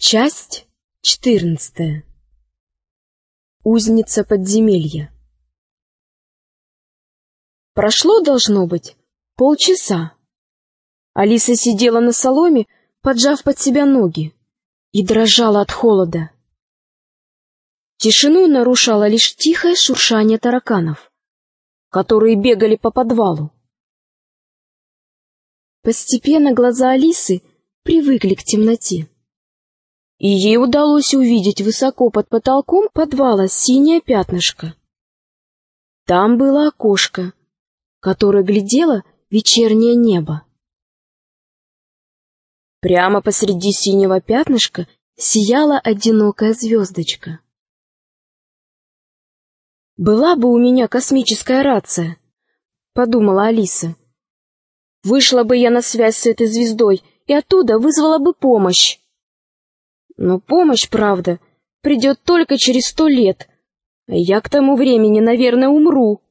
Часть 14. Узница подземелья. Прошло, должно быть, полчаса. Алиса сидела на соломе, поджав под себя ноги, и дрожала от холода. Тишину нарушало лишь тихое шуршание тараканов, которые бегали по подвалу. Постепенно глаза Алисы привыкли к темноте, и ей удалось увидеть высоко под потолком подвала синее пятнышко. Там было окошко, которое глядело в вечернее небо. Прямо посреди синего пятнышка сияла одинокая звездочка. «Была бы у меня космическая рация», — подумала Алиса. «Вышла бы я на связь с этой звездой и оттуда вызвала бы помощь. Но помощь, правда, придет только через 100 лет, а я к тому времени, наверное, умру.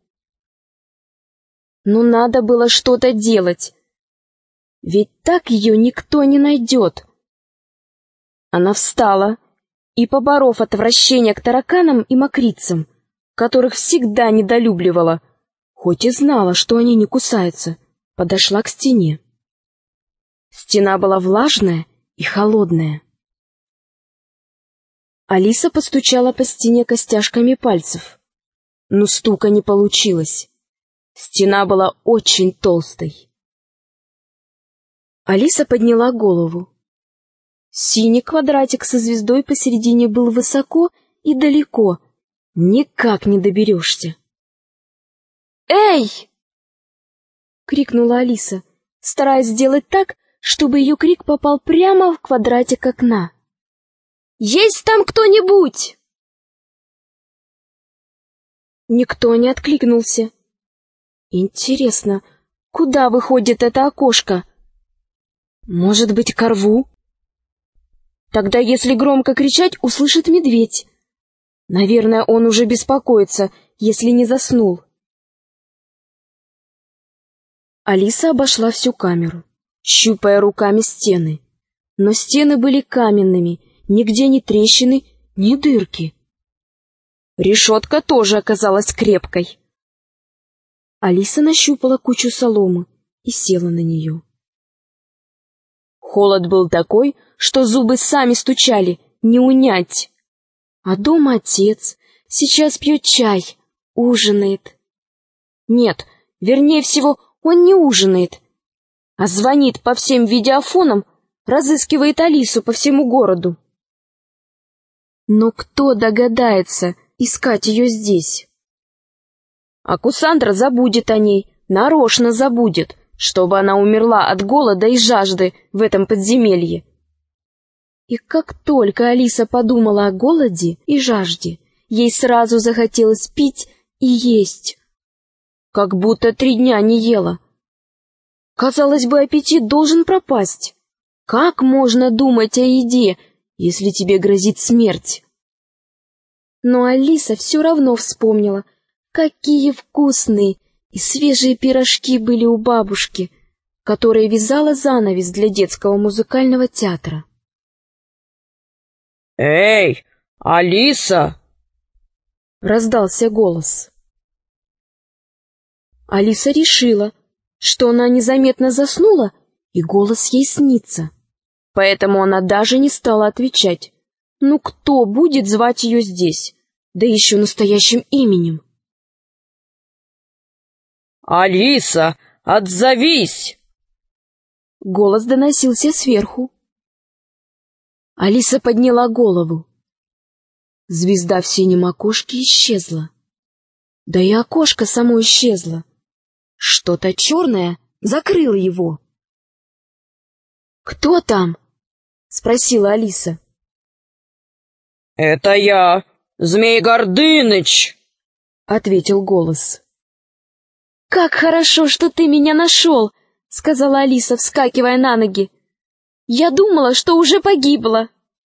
Но надо было что-то делать, ведь так ее никто не найдет». Она встала и, поборов отвращение к тараканам и мокрицам, которых всегда недолюбливала, хоть и знала, что они не кусаются, подошла к стене. Стена была влажная и холодная. Алиса постучала по стене костяшками пальцев, но стука не получилось. Стена была очень толстой. Алиса подняла голову. Синий квадратик со звездой посередине был высоко и далеко, никак не доберешься. «Эй!» — крикнула Алиса, стараясь сделать так, чтобы ее крик попал прямо в квадратик окна. «Есть там кто-нибудь?» Никто не откликнулся. Интересно, куда выходит это окошко? Может быть, ко рву? Тогда, если громко кричать, услышит медведь. Наверное, он уже беспокоится, если не заснул. Алиса обошла всю камеру, щупая руками стены. Но стены были каменными, нигде ни трещины, ни дырки. Решетка тоже оказалась крепкой. Алиса нащупала кучу соломы и села на нее. Холод был такой, что зубы сами стучали, не унять. А дома отец сейчас пьет чай, ужинает. Нет, вернее всего, он не ужинает, а звонит по всем видеофонам, разыскивает Алису по всему городу. Но кто догадается искать ее здесь? А Кусандра забудет о ней, нарочно забудет, чтобы она умерла от голода и жажды в этом подземелье. И как только Алиса подумала о голоде и жажде, ей сразу захотелось пить и есть, как будто 3 дня не ела. Казалось бы, аппетит должен пропасть. Как можно думать о еде, если тебе грозит смерть? Но Алиса все равно вспомнила, какие вкусные и свежие пирожки были у бабушки, которая вязала занавес для детского музыкального театра. «Эй, Алиса!» — раздался голос. Алиса решила, что она незаметно заснула, и голос ей снится. Поэтому она даже не стала отвечать. Ну кто будет звать ее здесь, да еще настоящим именем? «Алиса, отзовись!» Голос доносился сверху. Алиса подняла голову. Звезда в синем окошке исчезла. Да и окошко само исчезло. Что-то черное закрыло его. «Кто там?» — спросила Алиса. «Это я, Змей Гордыныч!» — ответил голос. «Как хорошо, что ты меня нашел!» — сказала Алиса, вскакивая на ноги. «Я думала, что уже погибла».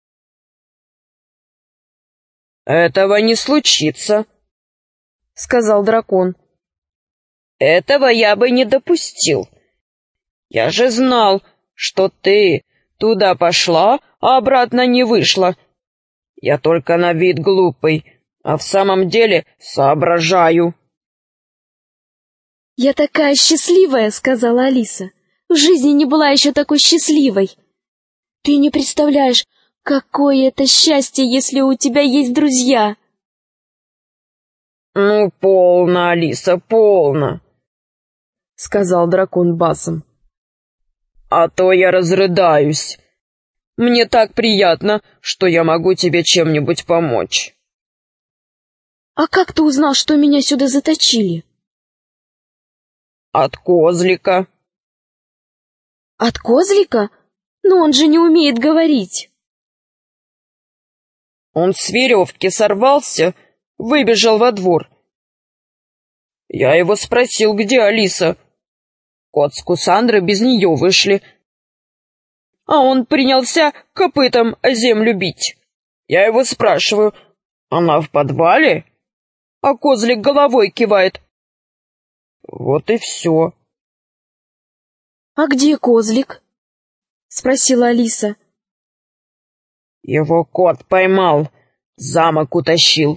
«Этого не случится», — сказал дракон. «Этого я бы не допустил. Я же знал, что ты туда пошла, а обратно не вышло. Я только на вид глупый, а в самом деле соображаю». «Я такая счастливая», — сказала Алиса. «В жизни не была еще такой счастливой. Ты не представляешь, какое это счастье, если у тебя есть друзья». «Ну, полно, Алиса, полно», — сказал дракон басом. «А то я разрыдаюсь. Мне так приятно, что я могу тебе чем-нибудь помочь». «А как ты узнал, что меня сюда заточили?» «От козлика». «От козлика? Но он же не умеет говорить». Он с веревки сорвался, выбежал во двор. Я его спросил, где Алиса. Кот с Кусандрой без нее вышли. А он принялся копытом о землю бить. Я его спрашиваю, она в подвале? А козлик головой кивает. Вот и все. «А где козлик?» — спросила Алиса. Его кот поймал, в замок утащил.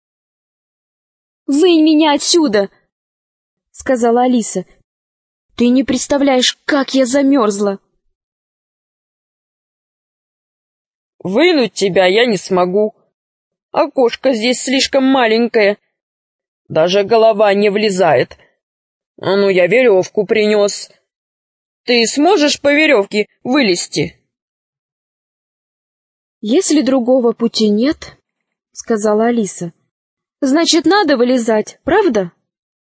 «Вынь меня отсюда!» — сказала Алиса. «Ты не представляешь, как я замерзла!» Вынуть тебя я не смогу. Окошко здесь слишком маленькое. Даже голова не влезает. А ну, я веревку принес. Ты сможешь по веревке вылезти?» «Если другого пути нет, — сказала Алиса, — значит, надо вылезать, правда?»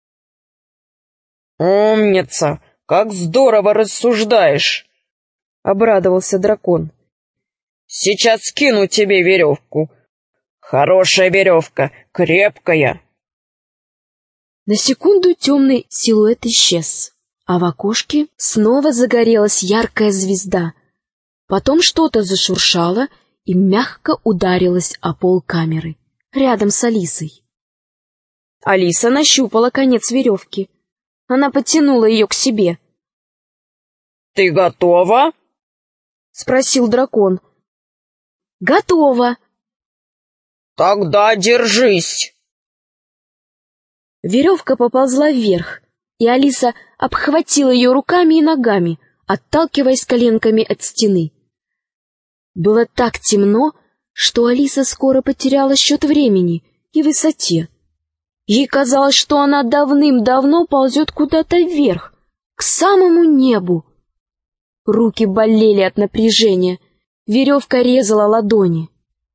«Умница! Как здорово рассуждаешь!» — обрадовался дракон. «Сейчас скину тебе веревку. Хорошая веревка, крепкая». На секунду темный силуэт исчез, а в окошке снова загорелась яркая звезда. Потом что-то зашуршало и мягко ударилось о пол камеры, рядом с Алисой. Алиса нащупала конец веревки. Она подтянула ее к себе. «Ты готова?» — спросил дракон. «Готово!» «Тогда держись!» Веревка поползла вверх, и Алиса обхватила ее руками и ногами, отталкиваясь коленками от стены. Было так темно, что Алиса скоро потеряла счет времени и высоте. Ей казалось, что она давным-давно ползет куда-то вверх, к самому небу. Руки болели от напряжения, веревка резала ладони.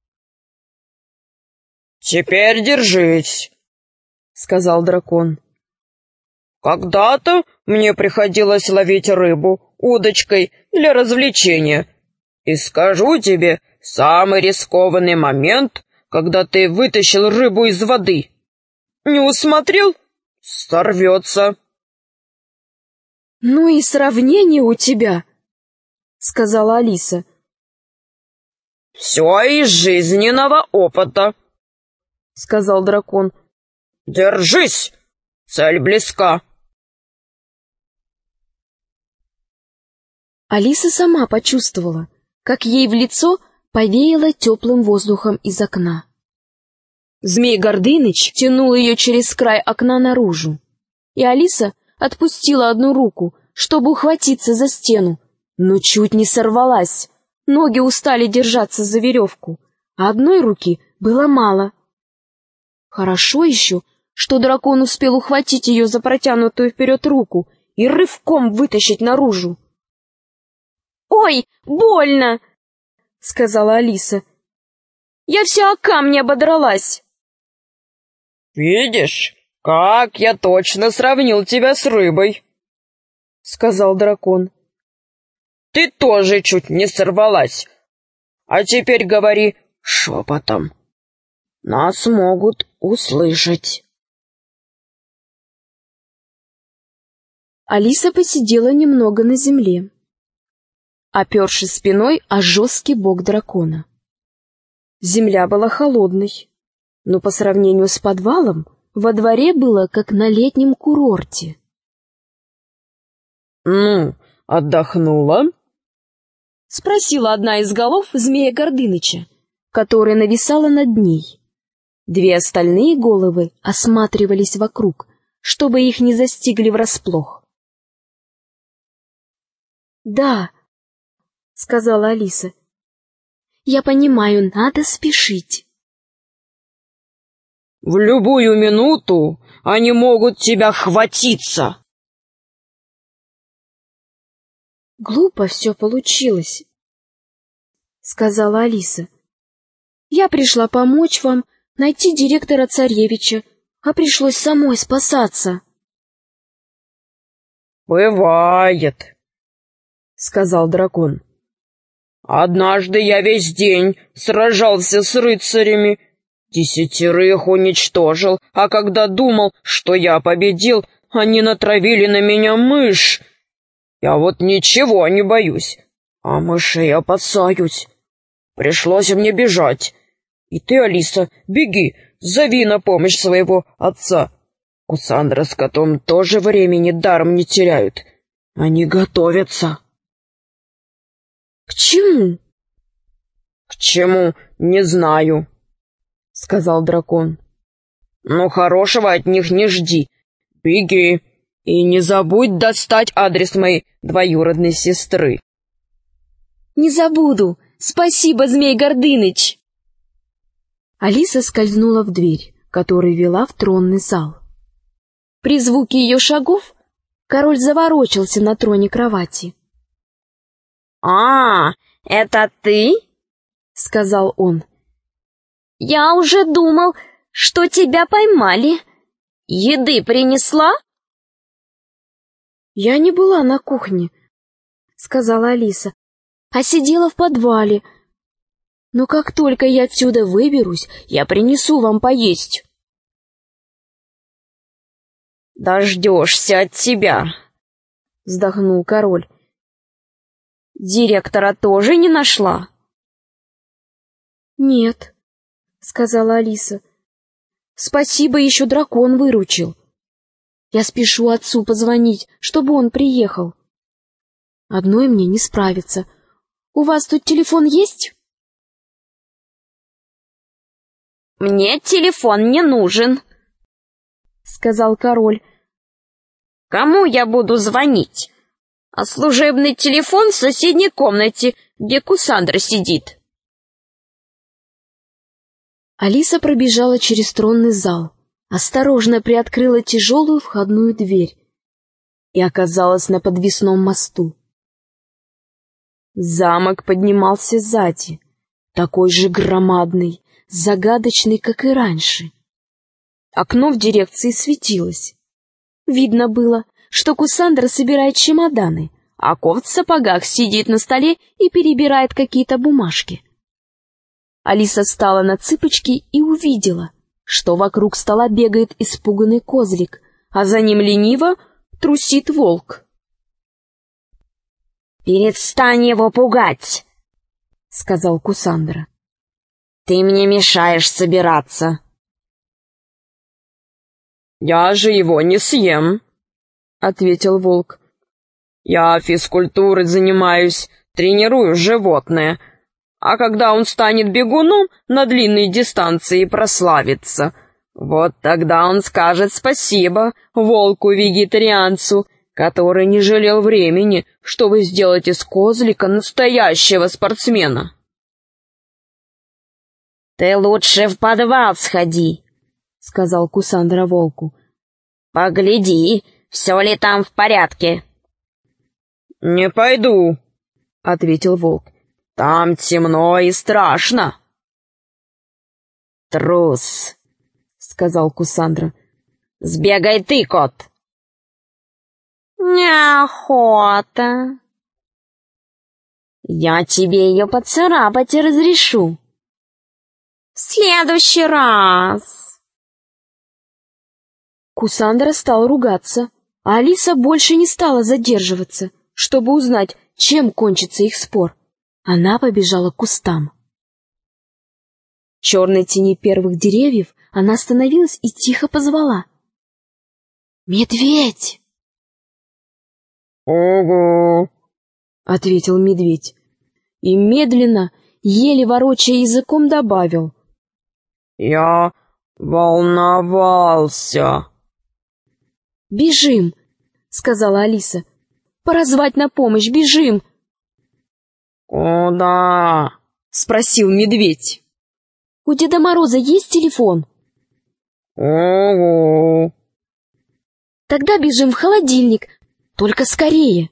«Теперь держись», — сказал дракон. «Когда-то мне приходилось ловить рыбу удочкой для развлечения. И скажу тебе, самый рискованный момент, когда ты вытащил рыбу из воды. Не усмотрел — сорвется». «Ну и сравнение у тебя», — сказала Алиса. «Все из жизненного опыта», — сказал дракон. «Держись! Цель близка!» Алиса сама почувствовала, как ей в лицо повеяло теплым воздухом из окна. Змей Гордыныч тянул ее через край окна наружу, и Алиса отпустила одну руку, чтобы ухватиться за стену, но чуть не сорвалась. Ноги устали держаться за веревку, а одной руки было мало. Хорошо еще, что дракон успел ухватить ее за протянутую вперед руку и рывком вытащить наружу. «Ой, больно!» — сказала Алиса. «Я вся о камни ободралась». «Видишь, как я точно сравнил тебя с рыбой», — сказал дракон. «Ты тоже чуть не сорвалась. А теперь говори шепотом. Нас могут услышать». Алиса посидела немного на земле, опершись спиной о жесткий бок дракона. Земля была холодной, но по сравнению с подвалом во дворе было как на летнем курорте. «Ну, отдохнула?» — спросила одна из голов змея Гордыныча, которая нависала над ней. Две остальные головы осматривались вокруг, чтобы их не застигли врасплох. «Да», — сказала Алиса, — «я понимаю, надо спешить». «В любую минуту они могут тебя хватиться!» «Глупо все получилось», — сказала Алиса. «Я пришла помочь вам найти директора царевича, а пришлось самой спасаться». «Бывает», — сказал дракон. «Однажды я весь день сражался с рыцарями, 10 уничтожил, а когда думал, что я победил, они натравили на меня мышь. Я вот ничего не боюсь, а мышей опасаюсь. Пришлось мне бежать. И ты, Алиса, беги, зови на помощь своего отца. Кусандра с котом тоже времени даром не теряют. Они готовятся». «К чему?» «К чему, не знаю», — сказал дракон. «Но хорошего от них не жди. Беги и не забудь достать адрес моей двоюродной сестры». «Не забуду. Спасибо, Змей Гордыныч!» Алиса скользнула в дверь, которая вела в тронный зал. При звуке ее шагов король заворочился на троне кровати. «А, это ты?» — сказал он. «Я уже думал, что тебя поймали. Еды принесла?» «Я не была на кухне», — сказала Алиса, — «а сидела в подвале. Но как только я отсюда выберусь, я принесу вам поесть». «Дождешься от тебя», — вздохнул король. «Директора тоже не нашла?» «Нет», — сказала Алиса. «Спасибо, еще дракон выручил. Я спешу отцу позвонить, чтобы он приехал. Одной мне не справиться. У вас тут телефон есть?» «Мне телефон не нужен», — сказал король. «Кому я буду звонить? А служебный телефон в соседней комнате, где Кусандра сидит». Алиса пробежала через тронный зал, осторожно приоткрыла тяжелую входную дверь и оказалась на подвесном мосту. Замок поднимался сзади, такой же громадный, загадочный, как и раньше. Окно в дирекции светилось. Видно было, что Кусандра собирает чемоданы, а кот в сапогах сидит на столе и перебирает какие-то бумажки. Алиса встала на цыпочки и увидела, что вокруг стола бегает испуганный козлик, а за ним лениво трусит волк. «Перестань его пугать», — сказал Кусандра. «Ты мне мешаешь собираться». «Я же его не съем», — ответил волк. «Я физкультурой занимаюсь, тренирую животное, а когда он станет бегуном на длинной дистанции прославится, вот тогда он скажет спасибо волку-вегетарианцу, который не жалел времени, чтобы сделать из козлика настоящего спортсмена». «Ты лучше в подвал сходи», — сказал Кусандра волку. «Погляди, все ли там в порядке». «Не пойду», — ответил волк. «Там темно и страшно». «Трус», — сказал Кусандра. «Сбегай ты, кот». «Неохота». «Я тебе ее поцарапать разрешу». «В следующий раз». Кусандра стал ругаться, а Алиса больше не стала задерживаться, чтобы узнать, чем кончится их спор. Она побежала к кустам. В черной тени первых деревьев она остановилась и тихо позвала: «Медведь!» «Ого!» — ответил медведь. и медленно, еле ворочая языком, добавил: «Я волновался». «Бежим!» — сказала Алиса. «Пора звать на помощь, бежим!» «Куда?» — спросил медведь. «У Деда Мороза есть телефон?» «Ого!» «Тогда бежим в холодильник, только скорее!»